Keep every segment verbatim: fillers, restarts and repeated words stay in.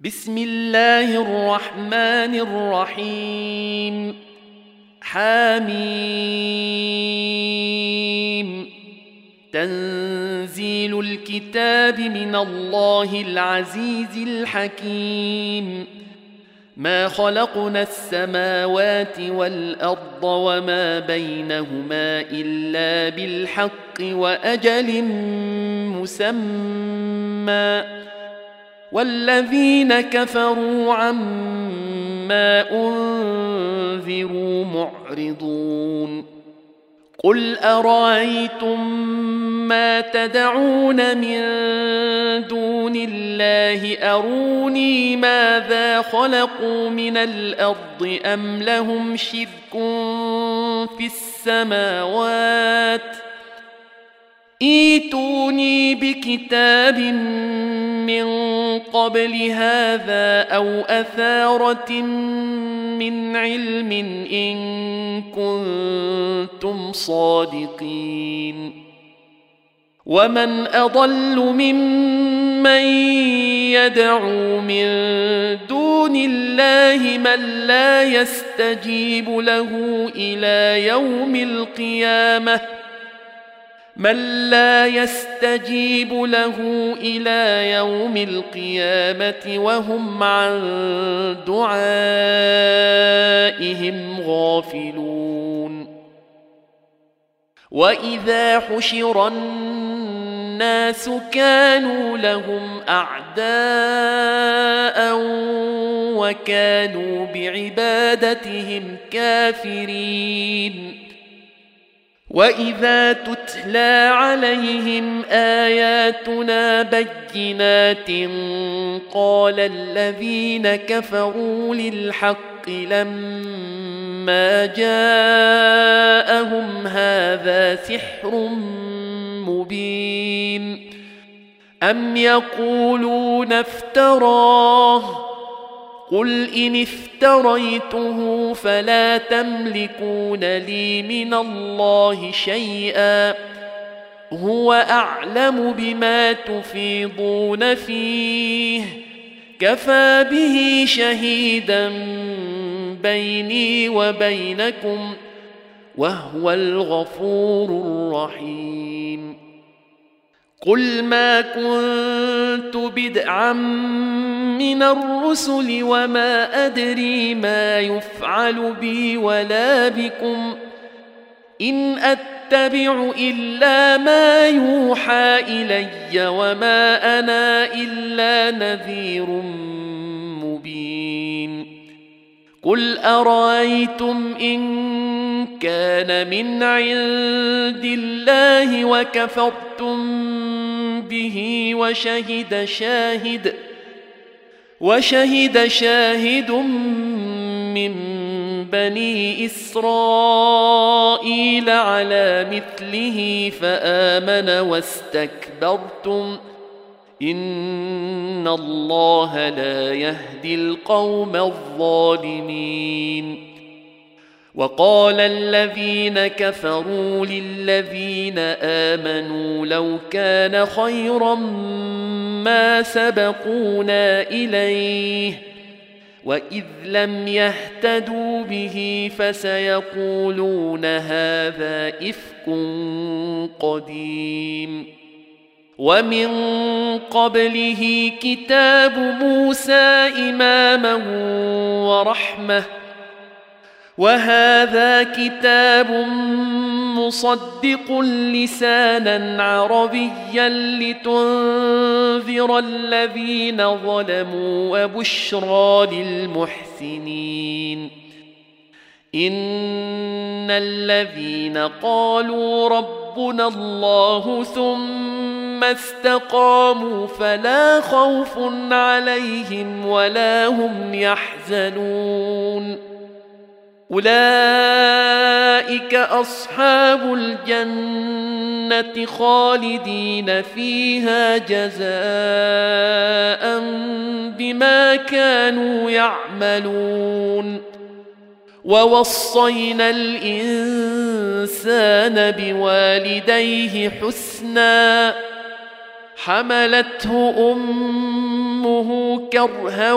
بسم الله الرحمن الرحيم. حميم. تنزيل الكتاب من الله العزيز الحكيم. ما خلقنا السماوات والأرض وما بينهما إلا بالحق وأجل مسمى، والذين كفروا عما أنذروا معرضون. قل أرأيتم ما تدعون من دون الله أروني ماذا خلقوا من الأرض أم لهم شرك في السماوات ائتوني بكتاب من قبل هذا أو أثارة من علم إن كنتم صادقين. ومن أضل ممن يدعو من دون الله من لا يستجيب له إلى يوم القيامة من لا يستجيب له إلى يوم القيامة وهم عن دعائهم غافلون. وإذا حشر الناس كانوا لهم أعداء وكانوا بعبادتهم كافرين. وإذا تتلى عليهم آياتنا بينات قال الذين كفروا للحق لما جاءهم هذا سحر مبين أم يقولون افتراه قل إن افتريته فلا تملكون لي من الله شيئا هو أعلم بما تفيضون فيه كفى به شهيدا بيني وبينكم وهو الغفور الرحيم. قل ما كنت بدعا من الرسل وما أدري ما يفعل بي ولا بكم إن أتبع إلا ما يوحى إلي وما أنا إلا نذير مبين. قل أرأيتم إن كان من عند الله وكفرتم به وشهد شاهد وشهد شاهد من بني إسرائيل على مثله فآمن واستكبرتم إن الله لا يهدي القوم الظالمين. وقال الذين كفروا للذين آمنوا لو كان خيرا ما سبقونا إليه وإذ لم يهتدوا به فسيقولون هذا إفك قديم. ومن قبله كتاب موسى إماما ورحمة وهذا كتاب مصدق لسانا عربيا لتنذر الذين ظلموا وبشرى للمحسنين. إن الذين قالوا ربنا الله ثم استقاموا فلا خوف عليهم ولا هم يحزنون أولئك أصحاب الجنة خالدين فيها جزاء بما كانوا يعملون. ووصينا الإنسان بوالديه حسنا حملته أمه كرها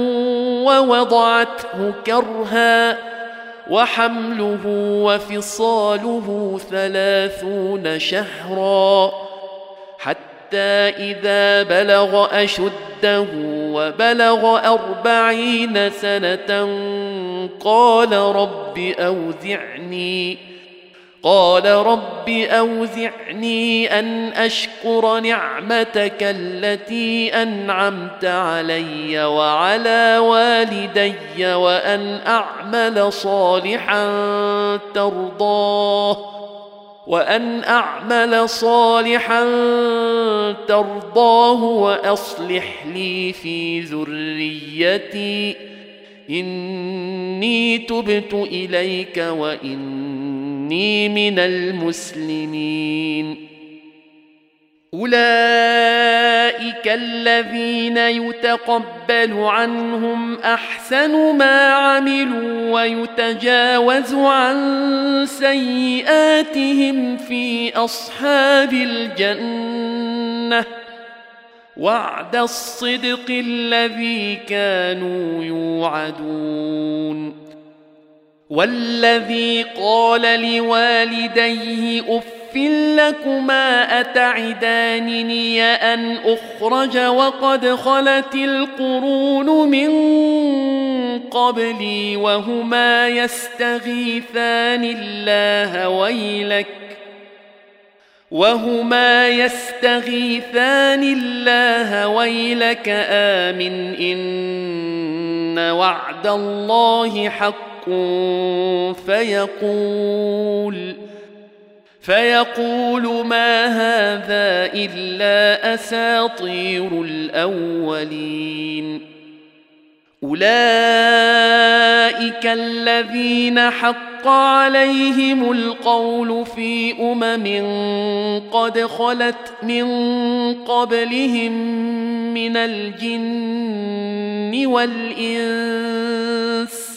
ووضعته كرها وحمله وفصاله ثلاثون شهرا حتى إذا بلغ أشده وبلغ أربعين سنة قال رب أوزعني قال رب أوزعني أن أشكر نعمتك التي أنعمت علي وعلى والدي وأن أعمل صالحا ترضاه وأن أعمل صالحا ترضاه وأصلح لي في ذريتي إني تبت إليك وإني من المسلمين. أولئك الذين يتقبل عنهم أحسن ما عملوا ويتجاوز عن سيئاتهم في أصحاب الجنة وعد الصدق الذي كانوا يوعدون. والذي قال لوالديه أف لكما أتعدانني أن أخرج وقد خلت القرون من قبلي وهما يستغيثان الله ويلك وهما يستغيثان الله ويلك آمن إن وعد الله حق فيقول فيقول ما هذا إلا أساطير الأولين. أولئك الذين حق عليهم القول في أمم قد خلت من قبلهم من الجن والإنس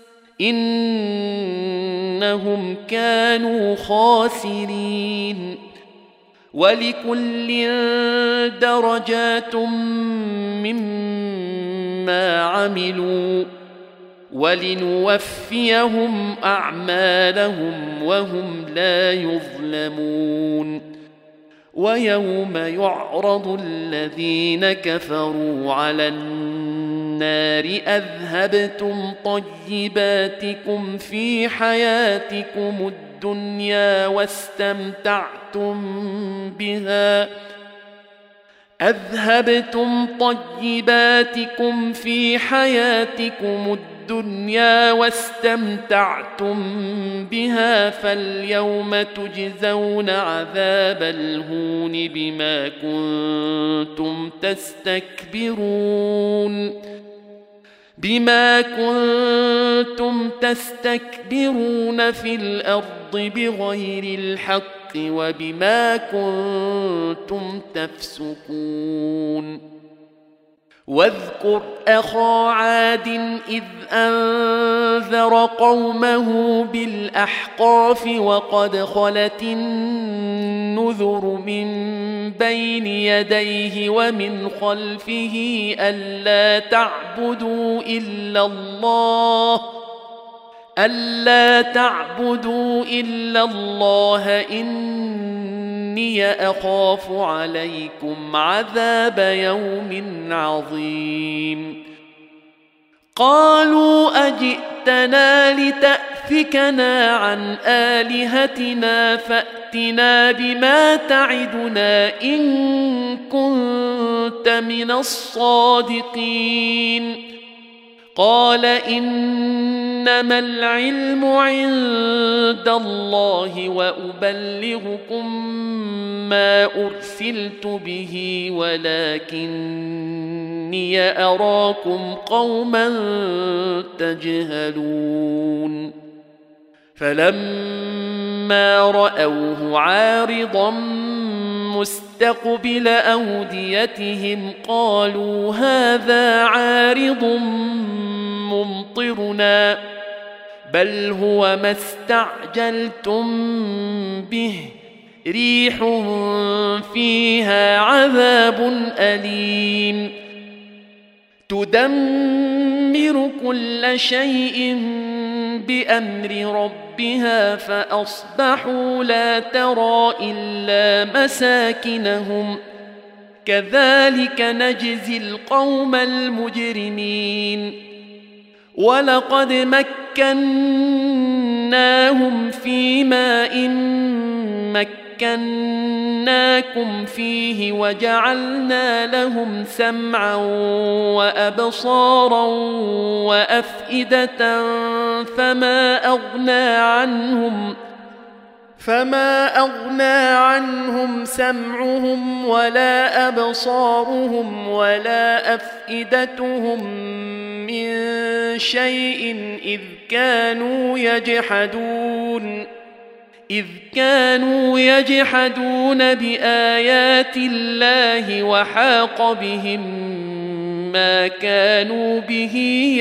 إنهم كانوا خاسرين. ولكل درجات مما عملوا ولنوفيهم أعمالهم وهم لا يظلمون. ويوم يعرض الذين كفروا على النار أذهبتم طيباتكم في حياتكم الدنيا واستمتعتم بها أذهبتم طيباتكم في حياتكم الدنيا واستمتعتم بها فاليوم تجزون عذاب الهون بما كنتم تستكبرون بما كنتم تستكبرون في الأرض بغير الحق وبما كنتم تفسقون. واذكر أخا عاد إذ أنذر قومه بالأحقاف وقد خلت النذر من بين يديه ومن خلفه ألا تعبدوا إلا الله ألا تعبدوا إلا الله إني أخاف عليكم عذاب يوم عظيم. قالوا أجئتنا لتأفكنا عن آلهتنا فأتنا بما تعدنا إن كنت من الصادقين. قال إنما العلم عند الله وأبلغكم ما أرسلت به ولكني أراكم قوما تجهلون. فلما رأوه عارضا مستقبل أوديتهم قالوا هذا عارض ممطرنا بل هو ما استعجلتم به ريح فيها عذاب أليم تدمر كل شيء بأمر ربها فأصبحوا لا ترى إلا مساكنهم كذلك نجزي القوم المجرمين ولقد مكناهم في ماء مكناكم فيه وجعلنا لهم سمعا وأبصارا وأفئدة فما أغنى عنهم فما أغنى عنهم سمعهم ولا أبصارهم ولا أفئدتهم من شيء إذ كانوا يجحدون إذ كانوا يجحدون بآيات الله وحاق بهم ما كانوا به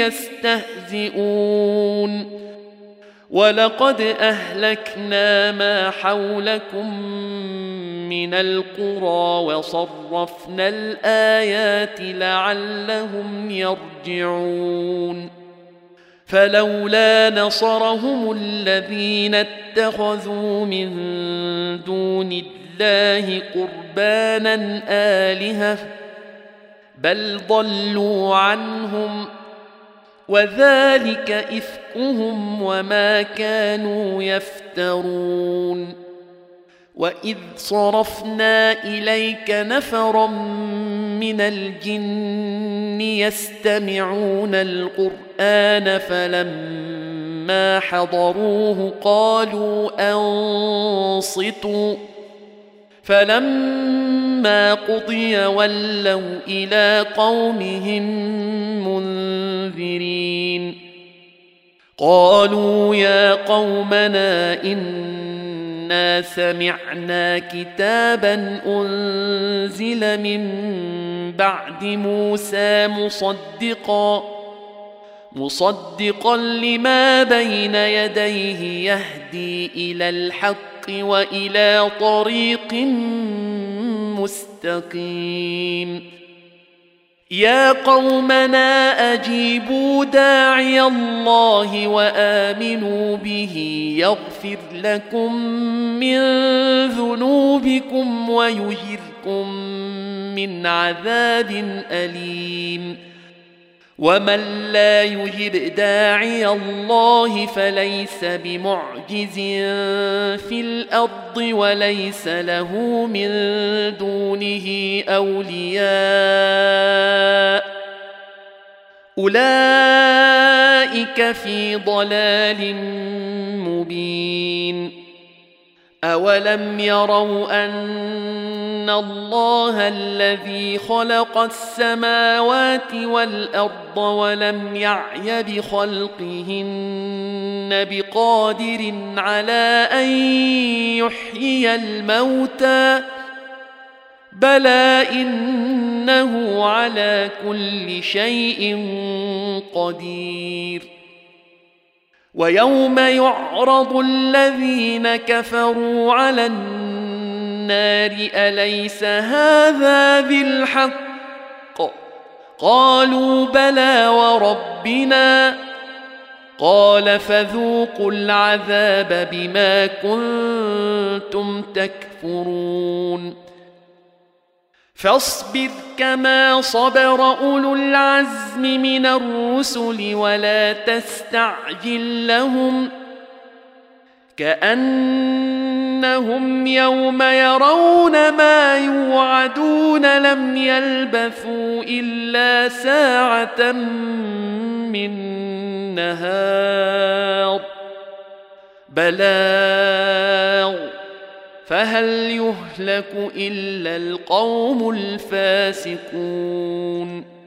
يستهزئون ولقد أهلكنا ما حولكم من القرى وصرفنا الآيات لعلهم يرجعون فلولا نصرهم الذين اتخذوا من دون الله قربانا آلهة بل ضلوا عنهم وذلك إفكهم وما كانوا يفترون وإذ صرفنا إليك نفرا من الجن يستمعون القرآن فلما حضروه قالوا أنصتوا فلما قضي ولوا إلى قومهم منذرين قالوا يا قومنا إنا سمعنا كتابا أنزل من بعد موسى مصدقا مصدقا لما بين يديه يهدي إلى الحق وإلى طريق مستقيم يا قومنا أجيبوا داعي الله وآمنوا به يغفر لكم من ذنوبكم ويجركم من عذاب أليم ومن لا يجب داعي الله فليس بمعجز في الأرض وليس له من دونه أولياء أولئك في ضلال مبين أولم يروا أن الله الذي خلق السماوات والأرض ولم يعي بخلقهن بقادر على أن يحيي الموتى بلى إنه على كل شيء قدير ويوم يعرض الذين كفروا على النار أليس هذا بالحق قالوا بلى وربنا قال فذوقوا العذاب بما كنتم تكفرون فاصبر كما صبر أولو العزم من الرسل ولا تستعجل لهم كأنهم يوم يرون ما يوعدون لم يلبثوا إلا ساعة من نهار بلاغ فهل يهلك إلا القوم الفاسقون